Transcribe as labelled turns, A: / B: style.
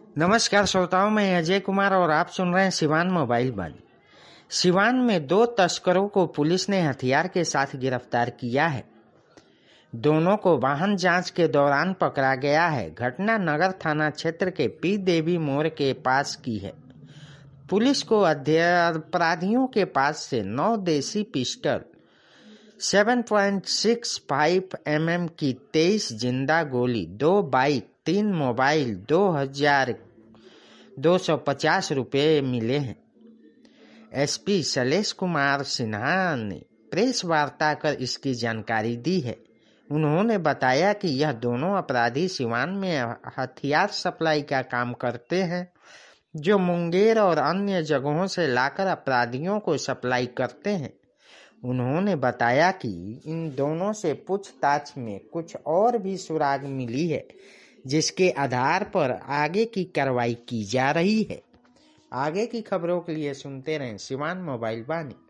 A: नमस्कार श्रोताओं, मैं अजय कुमार और आप सुन रहे हैं सिवान मोबाइल बानी। सिवान में 2 तस्करों को पुलिस ने हथियार के साथ गिरफ्तार किया है। दोनों को वाहन जांच के दौरान पकड़ा गया है। घटना नगर थाना क्षेत्र के पी देवी मोड़ के पास की है। पुलिस को अपराधियों के पास से 9 देसी पिस्टल, 7.65 mm की 23 जिंदा गोली, 2 बाइक, 3 मोबाइल, 2,250 रुपये मिले हैं। एसपी शैलेश कुमार सिन्हा ने प्रेस वार्ता कर इसकी जानकारी दी है। उन्होंने बताया कि यह दोनों अपराधी सिवान में हथियार सप्लाई का काम करते हैं, जो मुंगेर और अन्य जगहों से लाकर अपराधियों को सप्लाई करते हैं। उन्होंने बताया कि इन दोनों से पूछताछ में कुछ और भी सुराग मिली है, जिसके आधार पर आगे की कार्रवाई की जा रही है। आगे की खबरों के लिए सुनते रहें सिवान मोबाइल बानी।